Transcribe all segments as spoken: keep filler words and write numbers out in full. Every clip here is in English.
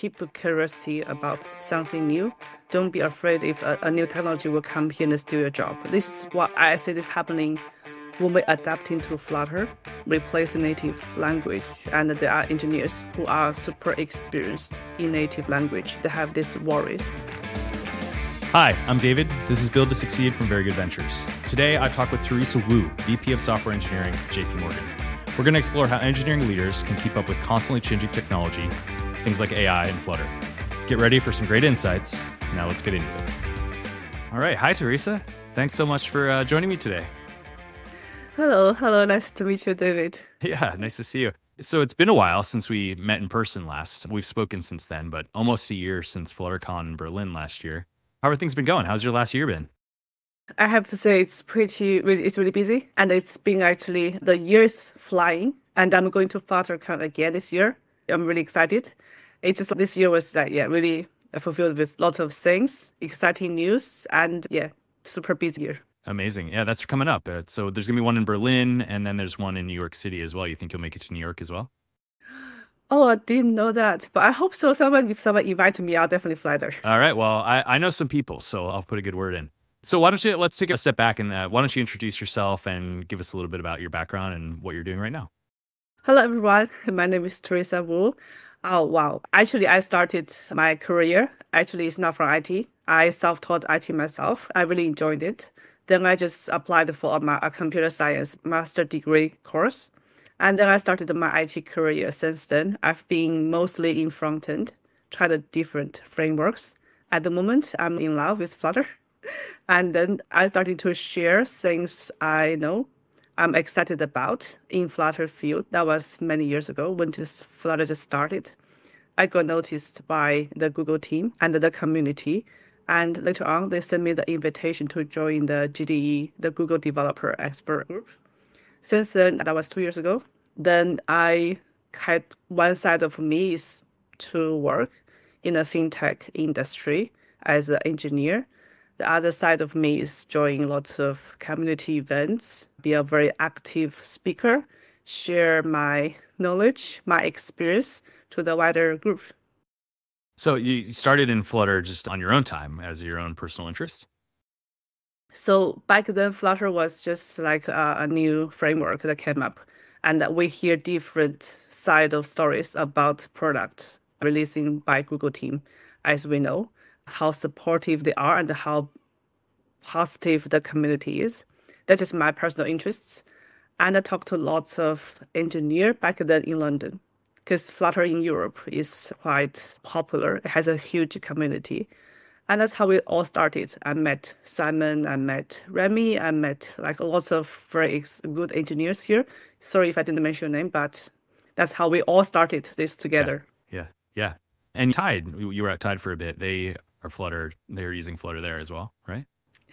keep a curiosity about something new. Don't be afraid if a, a new technology will come here and steal your job. This is what I see this happening when we adapting to Flutter, replace native language. And there are engineers who are super experienced in native language. They have these worries. Hi, I'm David. This is Build to Succeed from Very Good Ventures. Today, I talk with Teresa Wu, V P of Software Engineering at J P Morgan. We're going to explore how engineering leaders can keep up with constantly changing technology, things like A I and Flutter. Get ready for some great insights. Now let's get into it. All right. Hi, Teresa. Thanks so much for uh, joining me today. Hello. Hello. Nice to meet you, David. Yeah, nice to see you. So it's been a while since we met in person last. We've spoken since then, but almost a year since FlutterCon in Berlin last year. How are things been going? How's your last year been? I have to say it's pretty, really, it's really busy. And it's been actually, the year's flying. And I'm going to FlutterCon again this year. I'm really excited. It just, this year was, uh, yeah, really fulfilled with lots of things, exciting news, and yeah, super busy year. Amazing. Yeah, that's coming up. Uh, so there's going to be one in Berlin, and then there's one in New York City as well. You think you'll make it to New York as well? Oh, I didn't know that, but I hope so. Someone, if someone invites me, I'll definitely fly there. All right. Well, I, I know some people, so I'll put a good word in. So why don't you, let's take a step back and uh, why don't you introduce yourself and give us a little bit about your background and what you're doing right now? Hello, everyone. My name is Teresa Wu. Oh, wow. Actually, I started my career. Actually, it's not from I T. I self-taught I T myself. I really enjoyed it. Then I just applied for my, a computer science master degree course. And then I started my I T career. Since then, I've been mostly in front end, tried different frameworks. At the moment, I'm in love with Flutter. And then I started to share things I know, I'm excited about in Flutter field. That was many years ago when just Flutter just started. I got noticed by the Google team and the community. And later on, they sent me the invitation to join the G D E, the Google Developer Expert Group. Since then, that was two years ago. Then I had one side of me is to work in the fintech industry as an engineer. The other side of me is join lots of community events, be a very active speaker, share my knowledge, my experience to the wider group. So you started in Flutter just on your own time as your own personal interest? So back then, Flutter was just like a, a new framework that came up. And we hear different side of stories about product releasing by Google team, as we know, how supportive they are and how positive the community is. That is my personal interests. And I talked to lots of engineers back then in London, because Flutter in Europe is quite popular. It has a huge community. And that's how we all started. I met Simon, I met Remy, I met like lots of very ex- good engineers here. Sorry if I didn't mention your name, but that's how we all started this together. Yeah, yeah. yeah. And Tide, you were at Tide for a bit. They are Flutter, they're using Flutter there as well, right?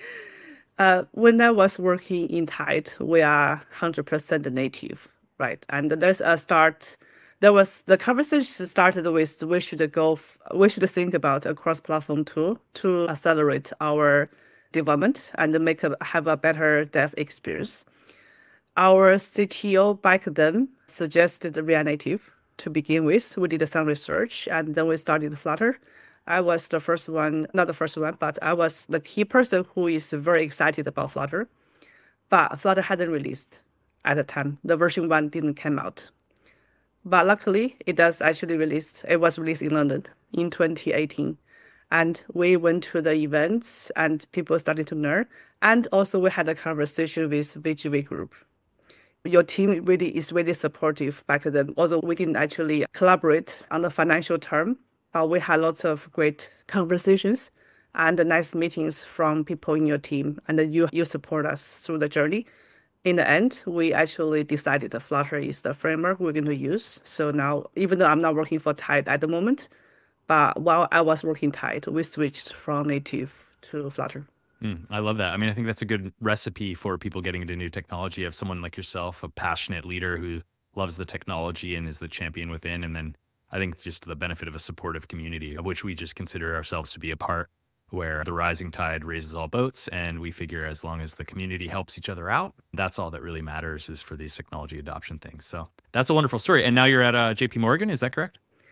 Uh, when I was working in Tide, we are one hundred percent native, right? And there's a start. There was the conversation started with we should go, we should think about a cross-platform tool to accelerate our development and make a, have a better dev experience. Our C T O back then suggested React Native to begin with. We did some research and then we started Flutter. I was the first one, not the first one, but I was the key person who is very excited about Flutter. But Flutter hadn't released at the time. The version one didn't come out. But luckily, it does actually release. It was released in London in twenty eighteen. And we went to the events and people started to learn. And also we had a conversation with V G V Group. Your team really is really supportive back then. Although we didn't actually collaborate on the financial term, but we had lots of great conversations and nice meetings from people in your team. And you, you support us through the journey. In the end, we actually decided that Flutter is the framework we're going to use. So now, even though I'm not working for Tide at the moment, but while I was working Tide, we switched from native to Flutter. Mm, I love that. I mean, I think that's a good recipe for people getting into new technology. Of someone like yourself, a passionate leader who loves the technology and is the champion within. And then I think just the benefit of a supportive community, of which we just consider ourselves to be a part, where the rising tide raises all boats. And we figure as long as the community helps each other out, that's all that really matters is for these technology adoption things. So that's a wonderful story. And now you're at uh, J P Morgan, is that correct?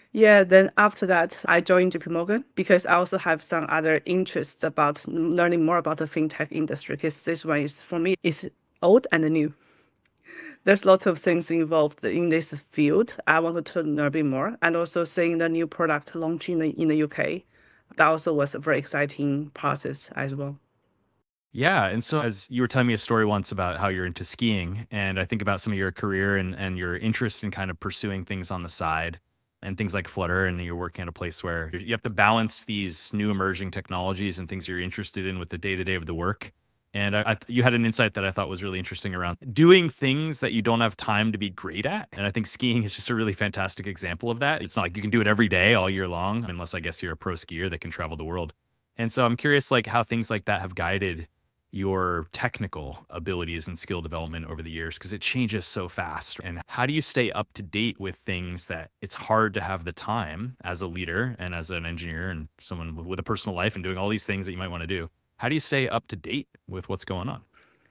Yeah, then after that, I joined J P Morgan because I also have some other interests about learning more about the fintech industry. Because this one is, for me, is old and new. There's lots of things involved in this field. I wanted to learn a bit more, and also seeing the new product launch in the in the U K. That also was a very exciting process as well. Yeah. And so, as you were telling me a story once about how you're into skiing, and I think about some of your career and, and your interest in kind of pursuing things on the side and things like Flutter, and you're working at a place where you have to balance these new emerging technologies and things you're interested in with the day to day of the work. And I, I, you had an insight that I thought was really interesting around doing things that you don't have time to be great at. And I think skiing is just a really fantastic example of that. It's not like you can do it every day all year long, unless I guess you're a pro skier that can travel the world. And so I'm curious, like how things like that have guided your technical abilities and skill development over the years, because it changes so fast. And how do you stay up to date with things that it's hard to have the time as a leader and as an engineer and someone with a personal life and doing all these things that you might want to do? How do you stay up to date with what's going on?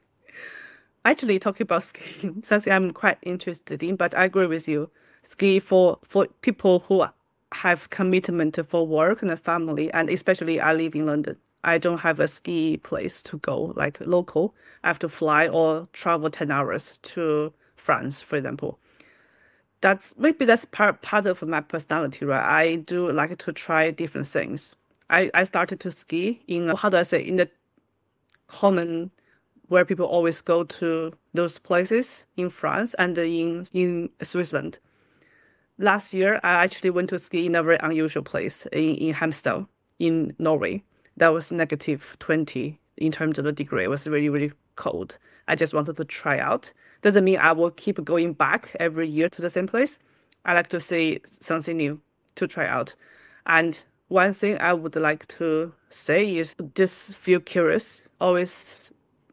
Actually, talking about skiing, something I'm quite interested in, but I agree with you. Ski for for people who have commitment for work and family, and especially I live in London. I don't have a ski place to go, like local. I have to fly or travel ten hours to France, for example. That's maybe that's part part of my personality, right? I do like to try different things. I, I started to ski in, how do I say, in the common where people always go to those places in France and in in Switzerland. Last year, I actually went to ski in a very unusual place in, in Hemsedal in Norway. That was negative twenty in terms of the degree. It was really, really cold. I just wanted to try out. Doesn't mean I will keep going back every year to the same place. I like to see something new to try out. And one thing I would like to say is just feel curious. Always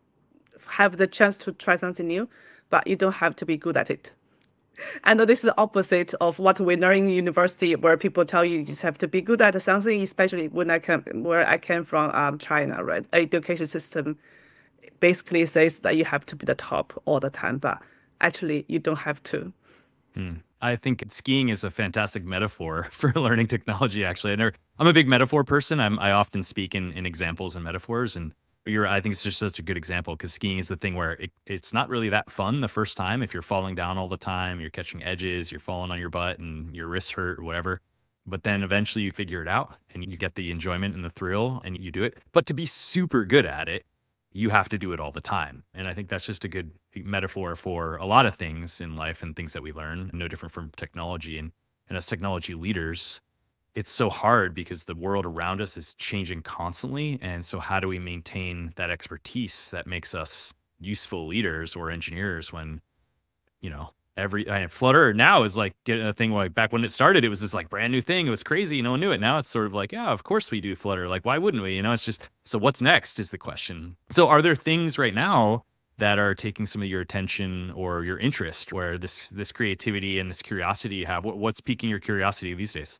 have the chance to try something new, but you don't have to be good at it. And this is the opposite of what we learn in university, where people tell you you just have to be good at something, especially when I come where I came from, um, China, right? Education system basically says that you have to be the top all the time, but actually you don't have to. Hmm. I think skiing is a fantastic metaphor for learning technology, actually. I never, I'm a big metaphor person. I'm, I often speak in, in examples and metaphors. And you're, I think it's just such a good example, because skiing is the thing where it, it's not really that fun the first time. If you're falling down all the time, you're catching edges, you're falling on your butt and your wrists hurt or whatever. But then eventually you figure it out and you get the enjoyment and the thrill and you do it. But to be super good at it, you have to do it all the time. And I think that's just a good metaphor for a lot of things in life and things that we learn, no different from technology. And, and as technology leaders, it's so hard because the world around us is changing constantly. And so how do we maintain that expertise that makes us useful leaders or engineers when, you know, every I mean, Flutter now is like getting a thing like back when it started, it was this like brand new thing. It was crazy. No one knew it. Now it's sort of like, yeah, of course we do Flutter. Like, why wouldn't we? You know, it's just, so what's next is the question. So are there things right now that are taking some of your attention or your interest, where this, this creativity and this curiosity you have, what, what's piquing your curiosity these days?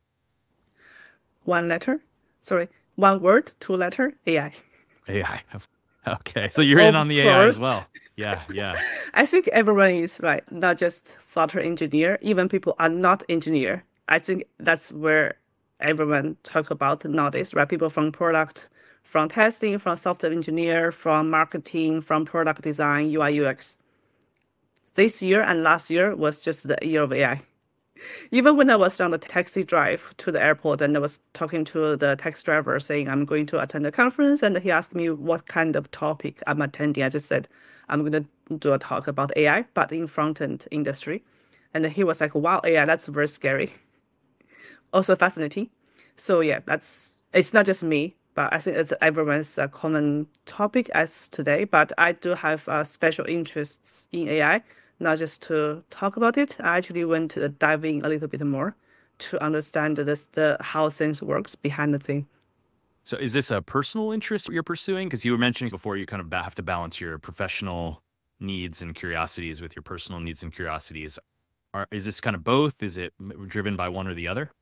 One letter, sorry, one word, two letter, A I. A I. Okay. So you're in Of on the A I as course. well. Yeah. Yeah. I think everyone is right, not just Flutter engineer, even people are not engineer. I think that's where everyone talk about nowadays, right? People from product, from testing, from software engineer, from marketing, from product design, U I U X. This year and last year was just the year of A I. Even when I was on the taxi drive to the airport and I was talking to the taxi driver saying I'm going to attend a conference, and he asked me what kind of topic I'm attending. I just said I'm going to do a talk about A I, but in front-end industry. And he was like, wow, A I, that's very scary. Also fascinating. So yeah, that's it's not just me, but I think it's everyone's uh, common topic as today. But I do have uh, special interests in A I, not just to talk about it. I actually went to dive in a little bit more to understand this, the how things works behind the thing. So is this a personal interest you're pursuing? Because you were mentioning before you kind of ba- have to balance your professional needs and curiosities with your personal needs and curiosities. Are, is this kind of both? Is it m- driven by one or the other?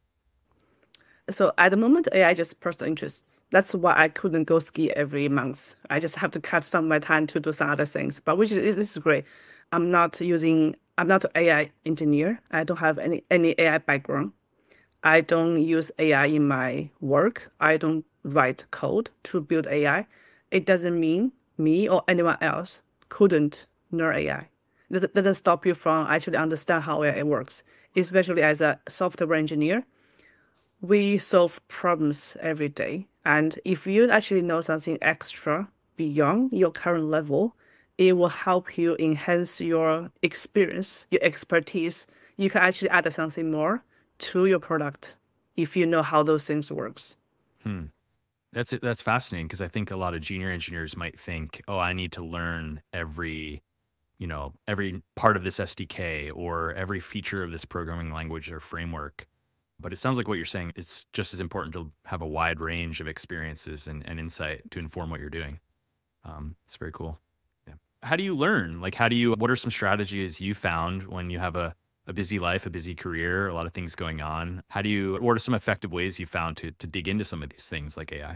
So at the moment, A I just personal interests. That's why I couldn't go ski every month. I just have to cut some of my time to do some other things. But which is this is great. I'm not using. I'm not an A I engineer. I don't have any any A I background. I don't use A I in my work. I don't write code to build A I. It doesn't mean me or anyone else couldn't learn A I. That doesn't stop you from actually understand how A I works. Especially as a software engineer, we solve problems every day. And if you actually know something extra beyond your current level, it will help you enhance your experience, your expertise. You can actually add something more to your product if you know how those things works. Hmm. That's it. That's fascinating because I think a lot of junior engineers might think, oh, I need to learn every, you know, every part of this S D K or every feature of this programming language or framework. But it sounds like what you're saying, it's just as important to have a wide range of experiences and, and insight to inform what you're doing. Um, it's very cool. Yeah. How do you learn? Like, how do you, what are some strategies you found when you have a, a busy life, a busy career, a lot of things going on? How do you, what are some effective ways you found to, to dig into some of these things like A I?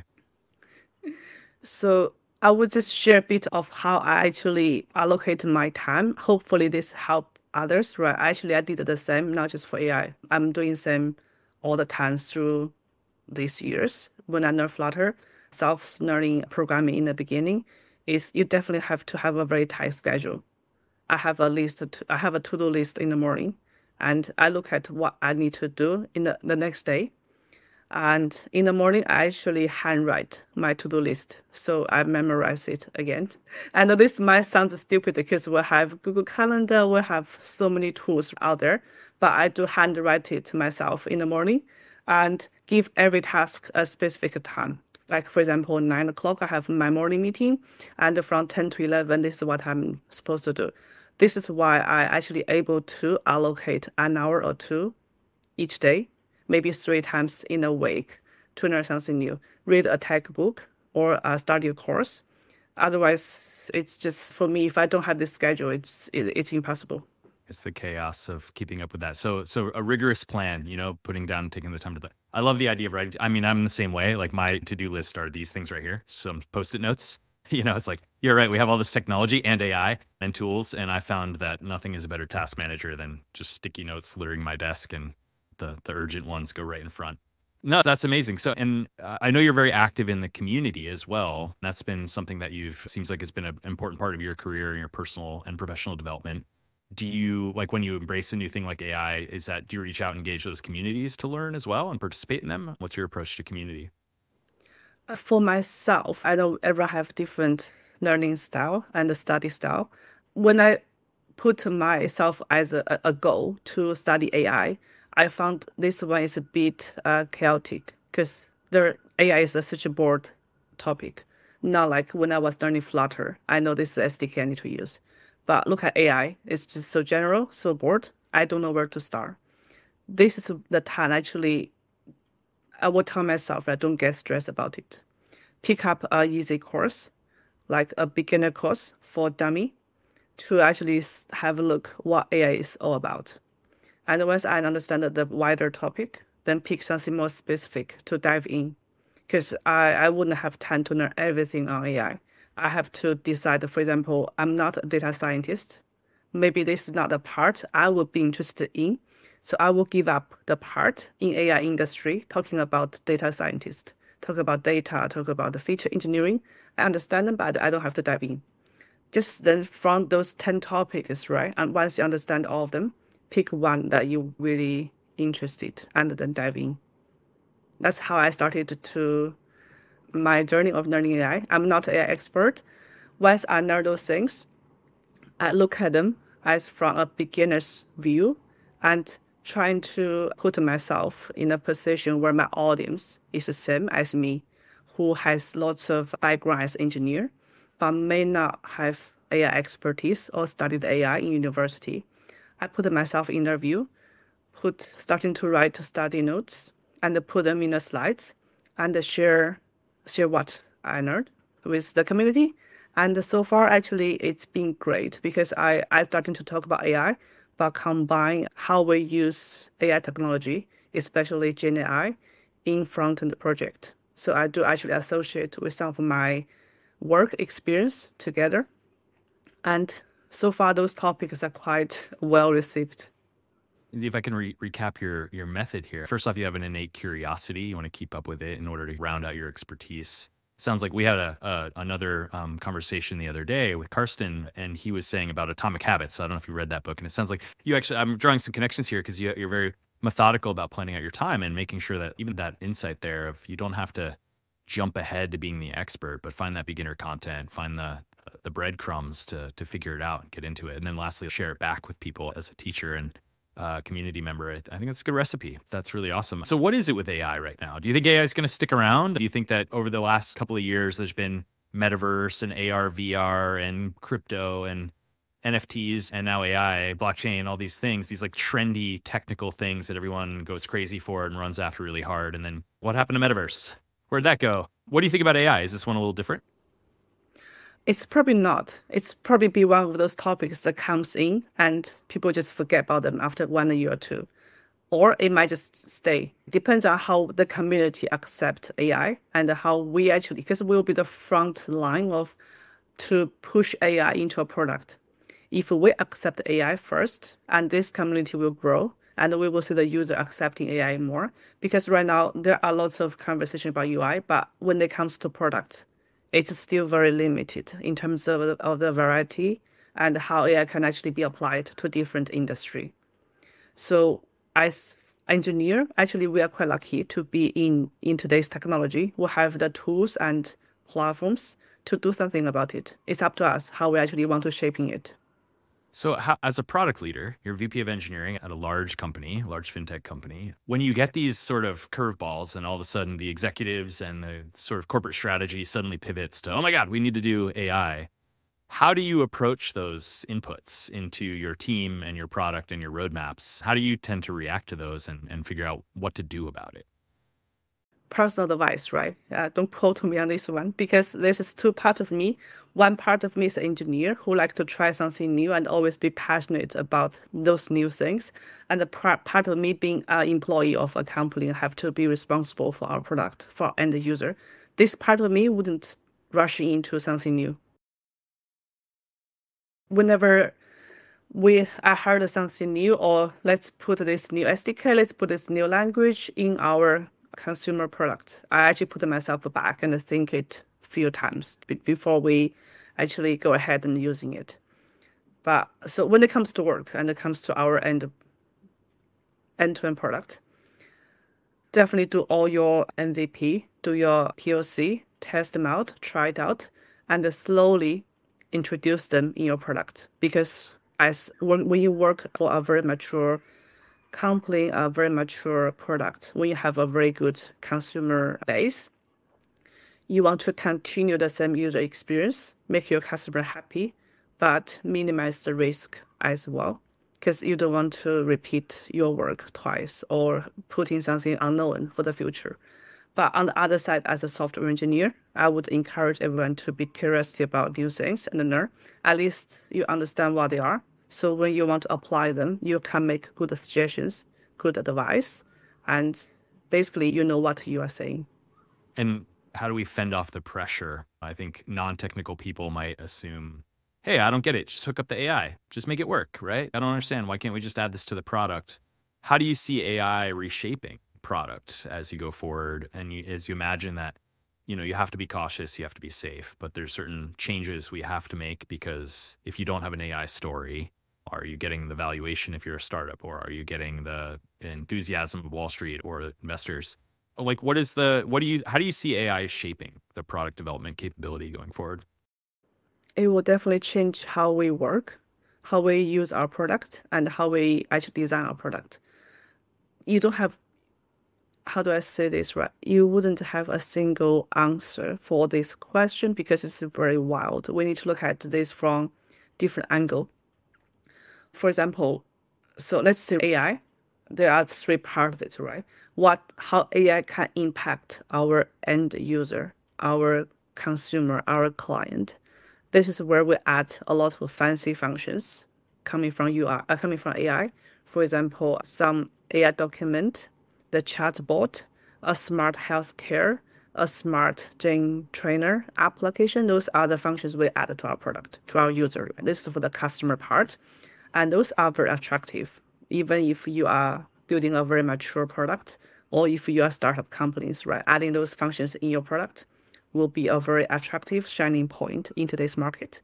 So I would just share a bit of how I actually allocate my time. Hopefully this help others, right? Actually, I did the same, not just for A I. I'm doing the same all the time through these years. When I learn Flutter, self-learning programming in the beginning is you definitely have to have a very tight schedule. I have a list, to, I have a to-do list in the morning, and I look at what I need to do in the, the next day. And in the morning, I actually handwrite my to-do list. So I memorize it again. And this might sound stupid because we have Google Calendar, we have so many tools out there, but I do handwrite it myself in the morning and give every task a specific time. Like, for example, nine o'clock, I have my morning meeting, and from ten to eleven, this is what I'm supposed to do. This is why I actually able to allocate an hour or two each day, maybe three times in a week, to learn something new. Read a tech book or uh, study a course. Otherwise, it's just, for me, if I don't have this schedule, it's it, it's impossible. It's the chaos of keeping up with that. So, so a rigorous plan, you know, putting down, taking the time to. Th- I love the idea of writing. I mean, I'm the same way. Like my to-do list are these things right here, some post-it notes. You know, it's like you're right. We have all this technology and A I and tools, and I found that nothing is a better task manager than just sticky notes littering my desk, and the the urgent ones go right in front. No, that's amazing. So, and uh, I know you're very active in the community as well. That's been something that you've seems like it's been an important part of your career and your personal and professional development. Do you, like when you embrace a new thing like A I, is that, do you reach out and engage those communities to learn as well and participate in them? What's your approach to community? Uh, For myself, I don't ever have different learning style and study style. When I put myself as a, a goal to study A I, I I found this one is a bit uh, chaotic because the A I is a such a broad topic. Not like when I was learning Flutter, I know this is S D K I need to use. But look at A I, it's just so general, so broad. I don't know where to start. This is the time actually I will tell myself I don't get stressed about it. Pick up a easy course, like a beginner course for dummy, to actually s- have a look what A I is all about. And once I understand the wider topic, then pick something more specific to dive in. Because I, I wouldn't have time to learn everything on A I. I I have to decide, for example, I'm not a data scientist. Maybe this is not the part I would be interested in. So I will give up the part in A I industry talking about data scientist, talk about data, talk about the feature engineering. I understand them, but I don't have to dive in. Just then from those ten topics, right? And once you understand all of them, pick one that you really interested and then dive in. That's how I started to my journey of learning A I. I'm not an A I expert. Once I learn those things, I look at them as from a beginner's view and trying to put myself in a position where my audience is the same as me, who has lots of background as engineer, but may not have A I expertise or studied A I in university. I put myself in their view, put starting to write study notes and put them in the slides and share share what I learned with the community. And so far, actually, it's been great because I, I started to talk about A I, but combine how we use A I technology, especially Gen A I, in front-end project. So I do actually associate with some of my work experience together. And so far, those topics are quite well received. if I can re- recap your your method here. First off, you have an innate curiosity. You want to keep up with it in order to round out your expertise. Sounds like we had a, a another um, conversation the other day with Karsten, and he was saying about Atomic Habits. I don't know if you read that book, and it sounds like you actually. I'm drawing some connections here because you, you're very methodical about planning out your time and making sure that even that insight there of you don't have to jump ahead to being the expert, but find that beginner content, find the the breadcrumbs to to figure it out and get into it, and then lastly share it back with people as a teacher and uh, community member. I, I think that's a good recipe. That's really awesome. So what is it with A I right now? Do you think A I is going to stick around? Do you think that over the last couple of years, there's been metaverse and A R, V R and crypto and N F Ts and now A I, blockchain, all these things, these like trendy technical things that everyone goes crazy for and runs after really hard. And then what happened to metaverse? Where'd that go? What do you think about A I? Is this one a little different? It's probably not. It's probably be one of those topics that comes in and people just forget about them after one year or two. Or it might just stay. It depends on how the community accept A I and how we actually, because we'll be the front line of to push A I into a product. If we accept A I first, and this community will grow, and we will see the user accepting A I more, because right now there are lots of conversation about U I, but when it comes to product, it's still very limited in terms of the, of the variety and how A I can actually be applied to different industry. So as engineer, actually we are quite lucky to be in, in today's technology. We have the tools and platforms to do something about it. It's up to us how we actually want to shaping it. So how, as a product leader, you're V P of engineering at a large company, a large fintech company. When you get these sort of curveballs and all of a sudden the executives and the sort of corporate strategy suddenly pivots to, oh my God, we need to do A I. How do you approach those inputs into your team and your product and your roadmaps? How do you tend to react to those and, and figure out what to do about it? Personal advice, right? Uh, don't quote me on this one because this is two parts of me. One part of me is an engineer who like to try something new and always be passionate about those new things. And the part of me being an employee of a company and have to be responsible for our product, for our end user. This part of me wouldn't rush into something new. Whenever we I heard something new, or let's put this new S D K, let's put this new language in our consumer product, I actually put myself back and think it a few times before we actually go ahead and using it. But so when it comes to work and it comes to our end end-to-end product, definitely do all your M V P, do your P O C, test them out, try it out, and slowly introduce them in your product. Because as when, when you work for a very mature company, a very mature product, when you have a very good consumer base, you want to continue the same user experience, make your customer happy, but minimize the risk as well. Because you don't want to repeat your work twice or put in something unknown for the future. But on the other side, as a software engineer, I would encourage everyone to be curious about new things and learn. At least you understand what they are. So when you want to apply them, you can make good suggestions, good advice, and basically you know what you are saying. And how do we fend off the pressure? I think non-technical people might assume, hey, I don't get it. Just hook up the A I. Just make it work, right? I don't understand. Why can't we just add this to the product? How do you see A I reshaping product as you go forward? And you, as you imagine that, you know, you have to be cautious, you have to be safe, but there's certain changes we have to make because if you don't have an A I story, are you getting the valuation if you're a startup, or are you getting the enthusiasm of Wall Street or investors? Like, what is the, what do you, how do you see A I shaping the product development capability going forward? It will definitely change how we work, how we use our product, and how we actually design our product. You don't have, how do I say this right? You wouldn't have a single answer for this question because it's very wild. We need to look at this from different angle. For example, so let's say A I, there are three parts of it, right? What, how A I can impact our end user, our consumer, our client. This is where we add a lot of fancy functions coming from U I, uh, coming from A I. For example, some A I document, the chatbot, a smart healthcare, a smart gym trainer application. Those are the functions we add to our product, to our user. This is for the customer part. And those are very attractive. even if you are building a very mature product, or if you are startup companies, right? Adding those functions in your product will be a very attractive shining point in today's market.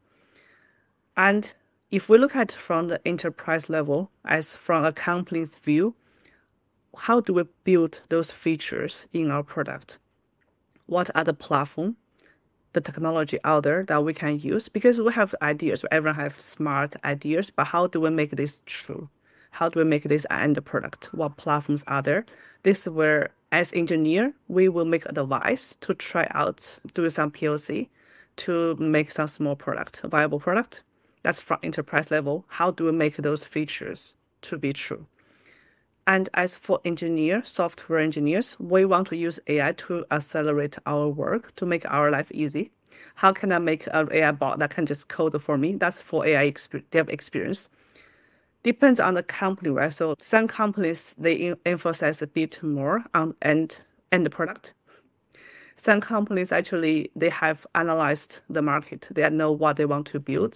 And if we look at from the enterprise level, as from a company's view, how do we build those features in our product? What are the platform, the technology out there that we can use? Because we have ideas, everyone have smart ideas, but how do we make this true? How do we make this end product? What platforms are there? This is where, as engineer, we will make a device to try out, do some P O C, to make some small product, a viable product. That's from enterprise level. How do we make those features to be true? And as for engineers, software engineers, we want to use A I to accelerate our work, to make our life easy. How can I make an A I bot that can just code for me? That's for A I exp- dev experience. Depends on the company, right? So some companies, they emphasize a bit more on end, end product. Some companies actually, they have analyzed the market. They know what they want to build.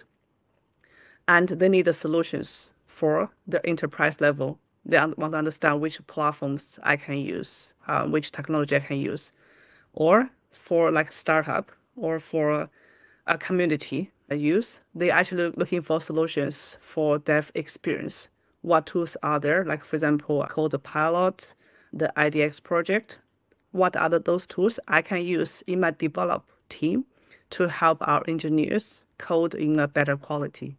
And they need the solutions for the enterprise level. They want to understand which platforms I can use, uh, which technology I can use. Or for like startup or for a community use, they actually looking for solutions for dev experience. What tools are there? Like for example, Codepilot, the I D X project. What are the, those tools I can use in my develop team to help our engineers code in a better quality?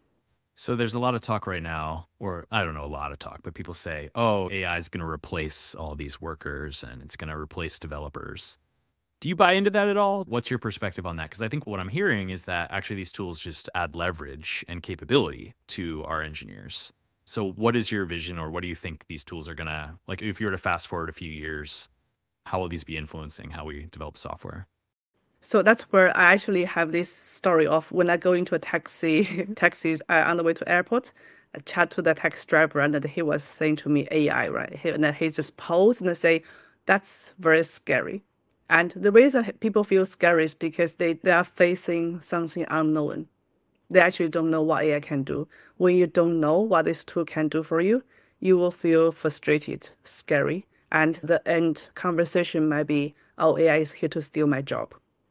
So there's a lot of talk right now, or I don't know, a lot of talk, but people say, oh, A I is going to replace all these workers and it's going to replace developers. Do you buy into that at all? What's your perspective on that? Because I think what I'm hearing is that actually these tools just add leverage and capability to our engineers. So what is your vision, or what do you think these tools are going to, like if you were to fast forward a few years, how will these be influencing how we develop software? So that's where I actually have this story of when I go into a taxi, taxi uh, on the way to airport, I chat to the taxi driver, and then he was saying to me A I, right? He, and then he just posed and say, that's very scary. And the reason people feel scary is because they, they are facing something unknown. They actually don't know what A I can do. When you don't know what this tool can do for you, you will feel frustrated, scary. And the end conversation might be, oh, A I is here to steal my job.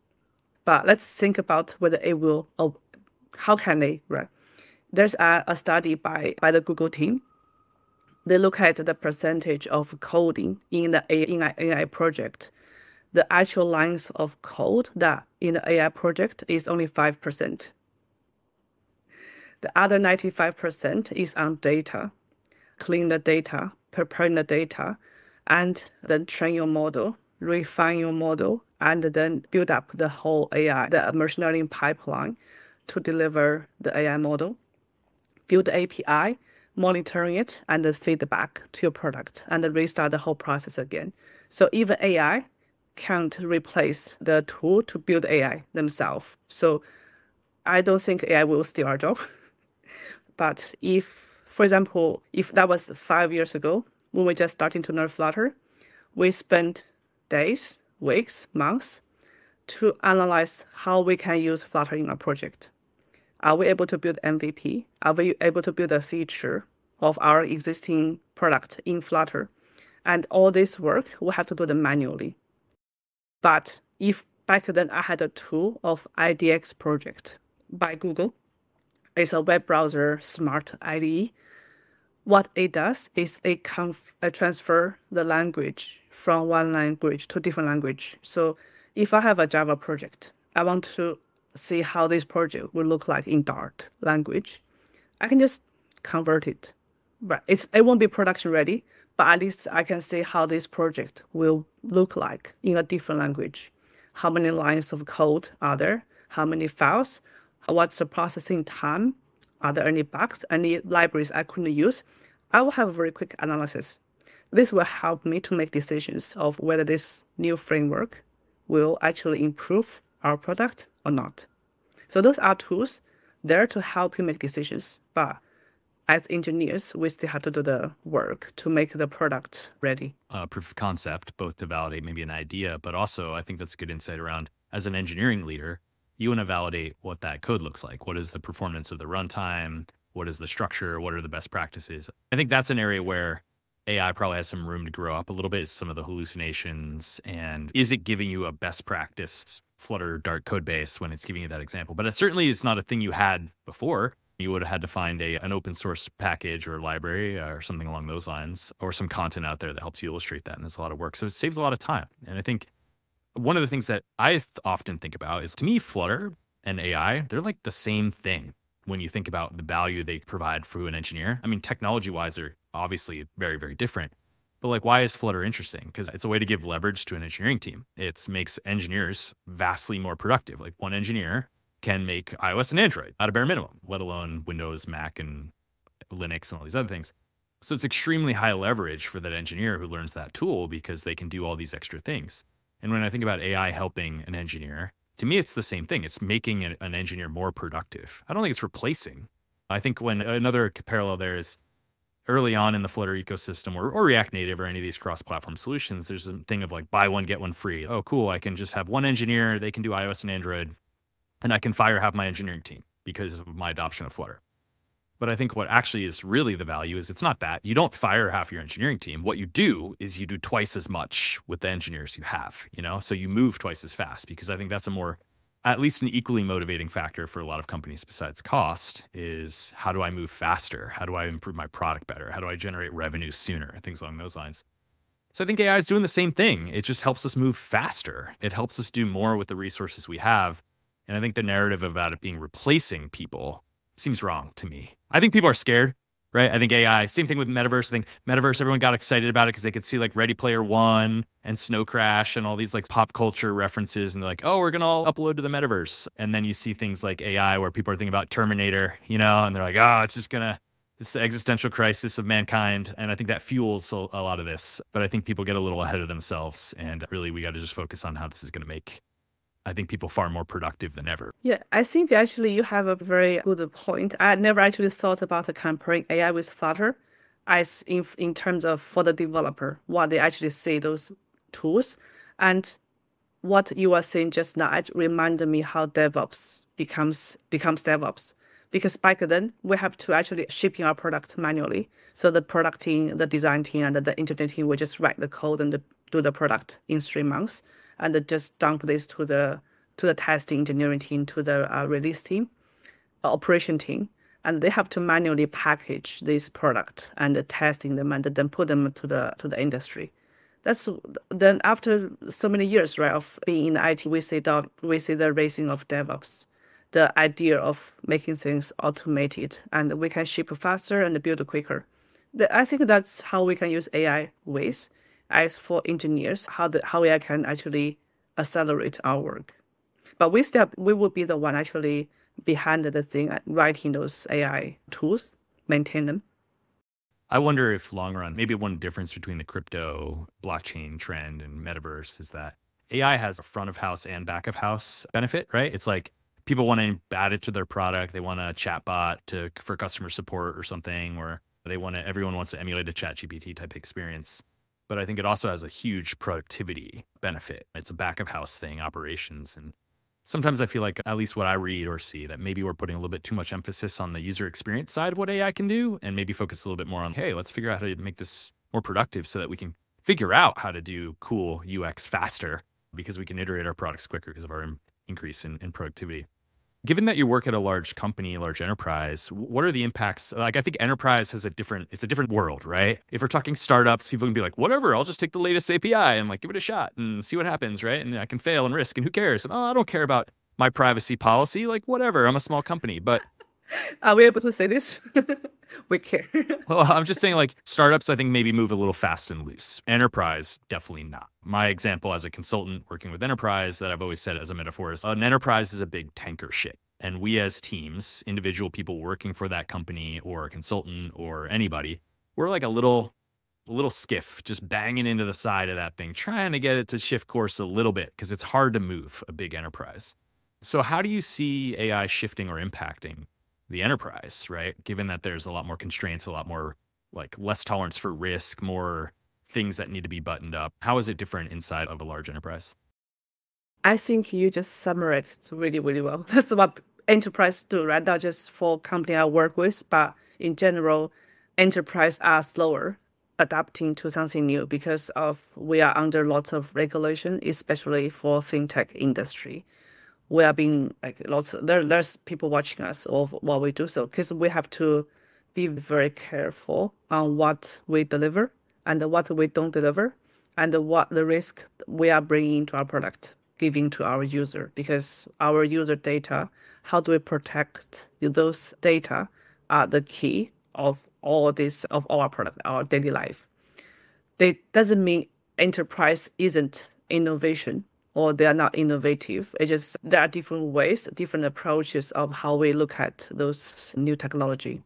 But let's think about whether it will, oh, how can they, right? There's a, a study by, by the Google team. They look at the percentage of coding in the A I project. The actual lines of code that in the A I project is only five percent. The other ninety-five percent is on data, clean the data, preparing the data, and then train your model, refine your model, and then build up the whole A I, the machine learning pipeline to deliver the A I model, build the A P I, monitoring it, and then feedback to your product, and then restart the whole process again. So even A I can't replace the tool to build A I themselves. So I don't think A I will steal our job. But if, for example, if that was five years ago, when we just starting to learn Flutter, we spent days, weeks, months to analyze how we can use Flutter in our project. Are we able to build M V P? Are we able to build a feature of our existing product in Flutter? And all this work, we have to do them manually. But if back then I had a tool of I D X project by Google, it's a web browser smart I D E. What it does is it can uh, transfer the language from one language to different language. So if I have a Java project, I want to see how this project will look like in Dart language, I can just convert it. But it's it won't be production ready, but at least I can see how this project will look like in a different language. How many lines of code are there? How many files? What's the processing time? Are there any bugs, any libraries I couldn't use? I will have a very quick analysis. This will help me to make decisions of whether this new framework will actually improve our product or not. So those are tools there to help you make decisions. But as engineers, we still have to do the work to make the product ready. Uh, proof of concept, both to validate maybe an idea, but also I think that's a good insight around, as an engineering leader, you want to validate what that code looks like. What is the performance of the runtime? What is the structure? What are the best practices? I think that's an area where A I probably has some room to grow up a little bit, is some of the hallucinations. And is it giving you a best practice Flutter Dart code base when it's giving you that example? But it certainly is not a thing you had before. You would have had to find a an open source package or library or something along those lines, or some content out there that helps you illustrate that. And there's a lot of work. So it saves a lot of time. And I think one of the things that I th- often think about is, to me, Flutter and A I, they're like the same thing when you think about the value they provide for an engineer. I mean, technology-wise, they're obviously very, very different. But like, why is Flutter interesting? Because it's a way to give leverage to an engineering team. It makes engineers vastly more productive. Like, one engineer can make iOS and Android at a bare minimum, let alone Windows, Mac, and Linux, and all these other things. So it's extremely high leverage for that engineer who learns that tool, because they can do all these extra things. And when I think about A I helping an engineer, to me, it's the same thing. It's making an, an engineer more productive. I don't think it's replacing. I think when another parallel there is, early on in the Flutter ecosystem, or, or React Native, or any of these cross-platform solutions, there's a thing of like, buy one, get one free. Oh, cool. I can just have one engineer. They can do iOS and Android, and I can fire half my engineering team because of my adoption of Flutter. But I think what actually is really the value is, it's not that. You don't fire half your engineering team. What you do is you do twice as much with the engineers you have, you know? So you move twice as fast, because I think that's a more, at least an equally motivating factor for a lot of companies besides cost, is how do I move faster? How do I improve my product better? How do I generate revenue sooner? Things along those lines. So I think A I is doing the same thing. It just helps us move faster. It helps us do more with the resources we have. And I think the narrative about it being replacing people seems wrong to me. I think people are scared, right? I think A I, same thing with Metaverse. I think Metaverse, everyone got excited about it because they could see like Ready Player One and Snow Crash and all these like pop culture references. And they're like, oh, we're going to all upload to the Metaverse. And then you see things like A I where people are thinking about Terminator, you know, and they're like, oh, it's just going to, it's the existential crisis of mankind. And I think that fuels a, a lot of this. But I think people get a little ahead of themselves. And really, we got to just focus on how this is going to make, I think, people far more productive than ever. Yeah, I think actually you have a very good point. I had never actually thought about comparing A I with Flutter as in, in terms of for the developer, what they actually see those tools. And what you were saying just now, it reminded me how DevOps becomes becomes DevOps. Because back then, we have to actually shipping our product manually. So the product team, the design team, and the engineering team will just write the code and the, do the product in three months. And just dump this to the to the testing engineering team, to the uh, release team, uh, operation team, and they have to manually package this product and uh, testing them, and then put them to the to the industry. That's then after so many years, right, of being in I T, we see the we see the raising of DevOps, the idea of making things automated, and we can ship faster and build quicker. The, I think that's how we can use A I ways. As for engineers, how the how A I can actually accelerate our work. But we still we will be the one actually behind the thing, writing those A I tools, maintain them. I wonder if long run, maybe one difference between the crypto blockchain trend and Metaverse is that A I has a front of house and back of house benefit, right? It's like people want to add it to their product. They want a chatbot to for customer support or something, or they want to, everyone wants to emulate a ChatGPT type experience. But I think it also has a huge productivity benefit. It's a back of house thing, operations. And sometimes I feel like, at least what I read or see, that maybe we're putting a little bit too much emphasis on the user experience side of what A I can do, and maybe focus a little bit more on, hey, let's figure out how to make this more productive so that we can figure out how to do cool U X faster, because we can iterate our products quicker because of our in- increase in, in productivity. Given that you work at a large company, large enterprise, what are the impacts? Like, I think enterprise has a different, it's a different world, right? If we're talking startups, people can be like, whatever, I'll just take the latest A P I and like give it a shot and see what happens, right? And I can fail and risk, and who cares? And, oh, I don't care about my privacy policy. Like, whatever, I'm a small company. But are we able to say this? We care. Well, I'm just saying, like, startups, I think, maybe move a little fast and loose. Enterprise, definitely not. My example as a consultant working with enterprise that I've always said as a metaphor is an enterprise is a big tanker ship. And we as teams, individual people working for that company or a consultant or anybody, we're like a little, a little skiff just banging into the side of that thing, trying to get it to shift course a little bit because it's hard to move a big enterprise. So how do you see A I shifting or impacting the enterprise, right? Given that there's a lot more constraints, a lot more like less tolerance for risk, more things that need to be buttoned up. How is it different inside of a large enterprise? I think you just summarized it really, really well. That's what enterprise do, right? Not just for company I work with, but in general, enterprise are slower adapting to something new because of we are under lots of regulation, especially for fintech industry. We are being like lots of, there, there's people watching us of while we do so because we have to be very careful on what we deliver and what we don't deliver and what the risk we are bringing to our product, giving to our user, because our user data, how do we protect those data are the key of all this, of all our product, our daily life. That doesn't mean enterprise isn't innovation or they are not innovative. It's just there are different ways, different approaches of how we look at those new technology.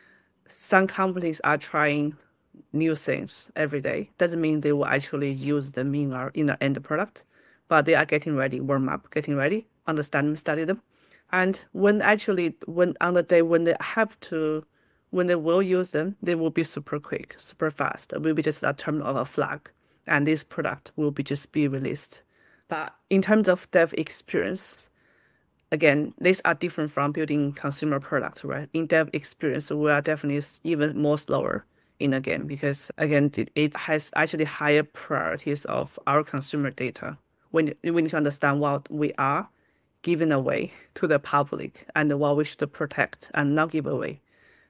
Some companies are trying new things every day. Doesn't mean they will actually use them in our in our end product, but they are getting ready, warm up, getting ready, understand them, study them. And when actually when on the day when they have to when they will use them, they will be super quick, super fast. It will be just a term of a flag. And this product will be just be released. But in terms of dev experience, again, these are different from building consumer products, right? In dev experience, we are definitely even more slower in the game because, again, it has actually higher priorities of our consumer data. When we need to understand what we are giving away to the public and what we should protect and not give away.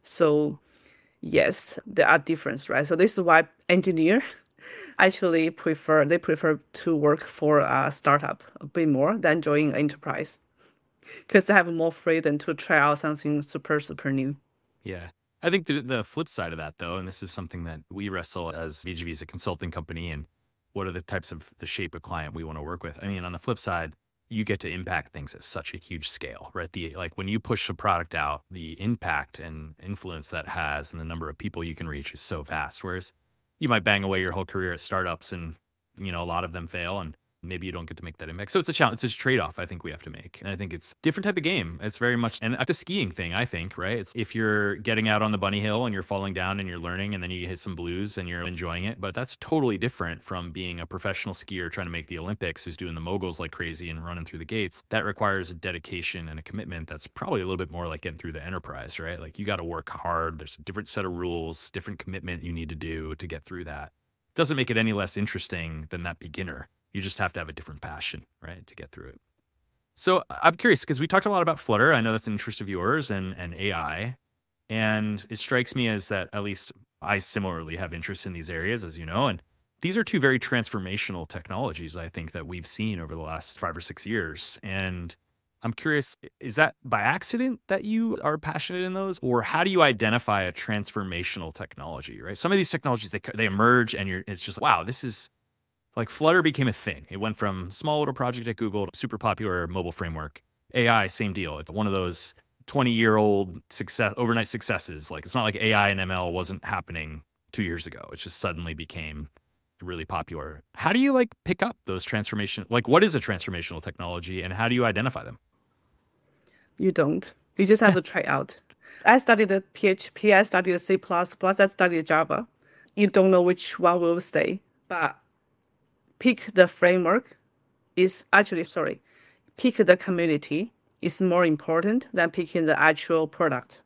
So yes, there are differences, right? So this is why engineers actually prefer, they prefer to work for a startup a bit more than join enterprise because they have more freedom to try out something super, super new. Yeah. I think the, the flip side of that, though, and this is something that we wrestle as B G V as a consulting company, and what are the types of the shape of client we want to work with? I mean, on the flip side, you get to impact things at such a huge scale, right? The like when you push a product out, the impact and influence that has and the number of people you can reach is so vast. Whereas you might bang away your whole career at startups and, you know, a lot of them fail and maybe you don't get to make that impact. So it's a challenge. It's a trade-off I think we have to make. And I think it's a different type of game. It's very much, and the skiing thing, I think, right? It's if you're getting out on the bunny hill and you're falling down and you're learning and then you hit some blues and you're enjoying it. But that's totally different from being a professional skier trying to make the Olympics who's doing the moguls like crazy and running through the gates. That requires a dedication and a commitment that's probably a little bit more like getting through the enterprise, right? Like you got to work hard. There's a different set of rules, different commitment you need to do to get through that. Doesn't make it any less interesting than that beginner. You just have to have a different passion, right, to get through it. So I'm curious because we talked a lot about Flutter. I know that's an interest of yours and, and A I. And it strikes me as that at least I similarly have interest in these areas, as you know. And these are two very transformational technologies, I think, that we've seen over the last five or six years. And I'm curious, is that by accident that you are passionate in those? Or how do you identify a transformational technology, right? Some of these technologies, they, they emerge and you're, it's just, wow, this is, like Flutter became a thing. It went from small little project at Google to super popular mobile framework. A I, same deal. It's one of those twenty-year-old success, overnight successes. Like it's not like A I and M L wasn't happening two years ago. It just suddenly became really popular. How do you like pick up those transformation? Like what is a transformational technology and how do you identify them? You don't. You just have to try out. I studied the P H P, I studied the C plus plus, I studied Java. You don't know which one will stay, but pick the framework is actually, sorry, pick the community is more important than picking the actual product.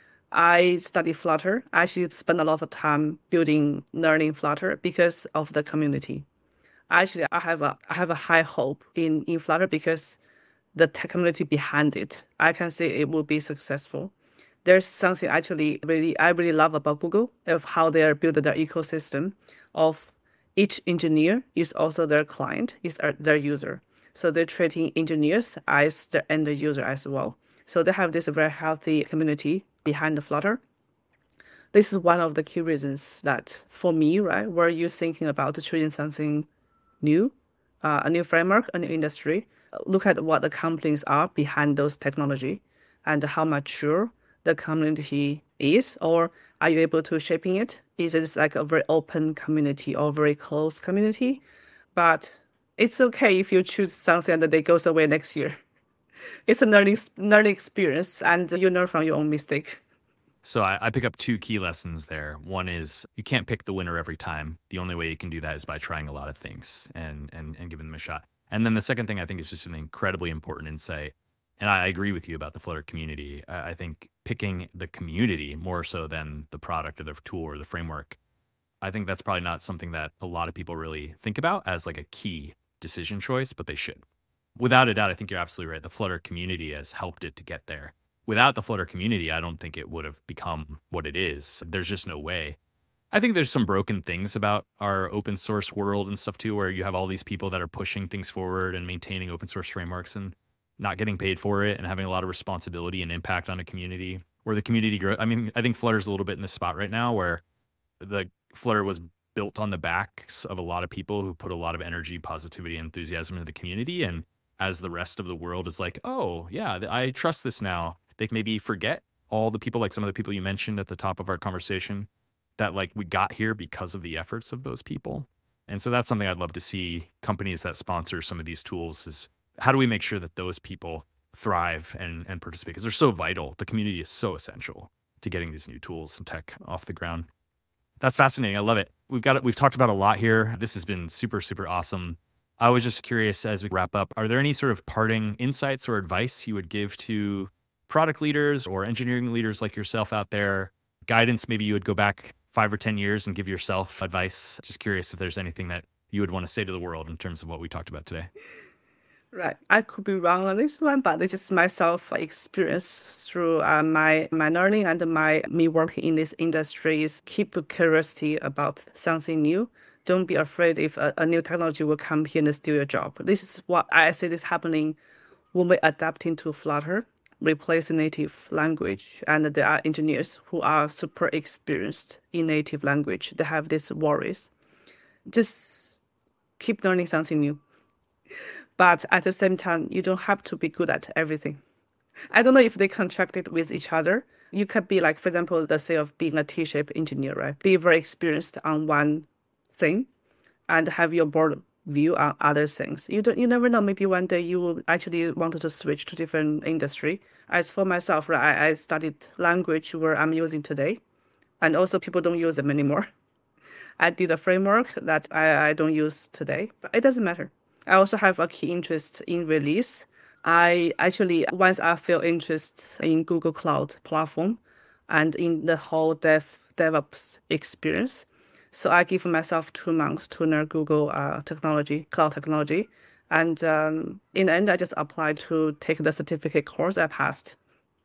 I study Flutter. I actually spend a lot of time building, learning Flutter because of the community. Actually, I have a I have a high hope in, in Flutter because the tech community behind it, I can say it will be successful. There's something actually really I really love about Google of how they are building their ecosystem of each engineer is also their client, is their user. So they're treating engineers as their end user as well. So they have this very healthy community behind the Flutter. This is one of the key reasons that for me, right, were you thinking about choosing something new, uh, a new framework, a new industry, look at what the companies are behind those technology and how mature the community is, or are you able to shaping it? Is it like a very open community or very close community? But it's okay if you choose something that it goes away next year. It's a learning learning experience and you learn from your own mistake. So I, I pick up two key lessons there. One is you can't pick the winner every time. The only way you can do that is by trying a lot of things and and and giving them a shot. And then the second thing I think is just an incredibly important insight And I agree with you about the Flutter community. I I think picking the community more so than the product or the tool or the framework, I think that's probably not something that a lot of people really think about as like a key decision choice, but they should. Without a doubt, I think you're absolutely right. The Flutter community has helped it to get there. Without the Flutter community, I don't think it would have become what it is. There's just no way. I think there's some broken things about our open source world and stuff too, where you have all these people that are pushing things forward and maintaining open source frameworks and not getting paid for it and having a lot of responsibility and impact on a community where the community grows. I mean, I think Flutter's a little bit in this spot right now where the Flutter was built on the backs of a lot of people who put a lot of energy, positivity, and enthusiasm into the community. And as the rest of the world is like, oh, yeah, I trust this now, they maybe forget all the people, like some of the people you mentioned at the top of our conversation, that like we got here because of the efforts of those people. And so that's something I'd love to see companies that sponsor some of these tools is how do we make sure that those people thrive and, and participate? Because they're so vital. The community is so essential to getting these new tools and tech off the ground. That's fascinating. I love it. We've got it. We've talked about a lot here. This has been super, super awesome. I was just curious as we wrap up, are there any sort of parting insights or advice you would give to product leaders or engineering leaders like yourself out there? Guidance, maybe you would go back five or ten years and give yourself advice. Just curious if there's anything that you would want to say to the world in terms of what we talked about today. Right. I could be wrong on this one, but this is my self experience through uh, my my learning and my me working in this industry is keep curiosity about something new. Don't be afraid if a, a new technology will come here and steal your job. This is what I see this happening when we adapting to Flutter, replace native language. And there are engineers who are super experienced in native language. They have these worries. Just keep learning something new. But at the same time, you don't have to be good at everything. I don't know if they contracted with each other. You could be like, for example, the say of being a T-shaped engineer, right? Be very experienced on one thing and have your broad view on other things. You don't, you never know. Maybe one day you will actually want to switch to different industry. As for myself, right, I, I studied language where I'm using today, and also people don't use them anymore. I did a framework that I, I don't use today, but it doesn't matter. I also have a key interest in release. I actually, once I feel interest in Google Cloud Platform and in the whole dev DevOps experience, so I give myself two months to learn Google uh, technology, cloud technology. And um, in the end, I just applied to take the certificate course I passed.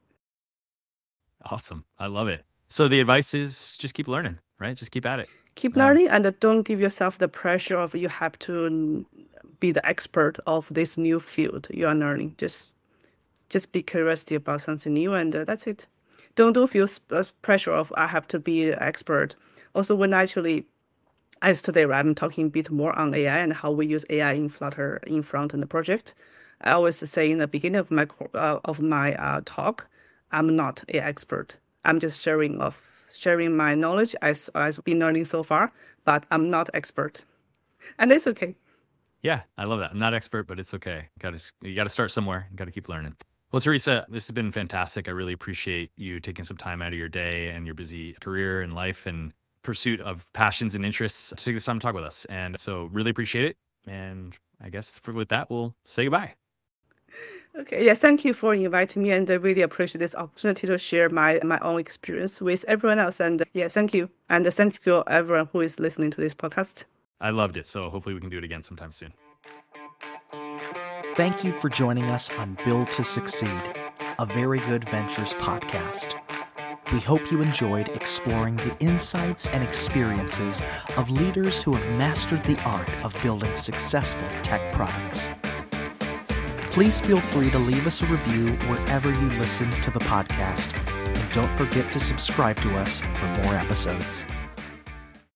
Awesome. I love it. So the advice is just keep learning, right? Just keep at it. Keep learning um, and don't give yourself the pressure of you have to be the expert of this new field you are learning. Just just be curious about something new, and uh, that's it. Don't, don't feel pressure of I have to be an expert. Also, when actually, as today, right, I'm talking a bit more on A I and how we use A I in Flutter in front end project. I always say in the beginning of my uh, of my uh, talk, I'm not an expert. I'm just sharing of sharing my knowledge as I've been learning so far, but I'm not expert, and it's okay. Yeah, I love that. I'm not expert, but it's okay. Got to you got to start somewhere. You got to keep learning. Well, Teresa, this has been fantastic. I really appreciate you taking some time out of your day and your busy career and life and pursuit of passions and interests to take this time to talk with us. And so really appreciate it. And I guess for, with that, we'll say goodbye. Okay. Yeah. Thank you for inviting me. And I really appreciate this opportunity to share my, my own experience with everyone else. And yeah, thank you. And thank you to everyone who is listening to this podcast. I loved it. So hopefully we can do it again sometime soon. Thank you for joining us on Build to Succeed, a Very Good Ventures podcast. We hope you enjoyed exploring the insights and experiences of leaders who have mastered the art of building successful tech products. Please feel free to leave us a review wherever you listen to the podcast, and don't forget to subscribe to us for more episodes.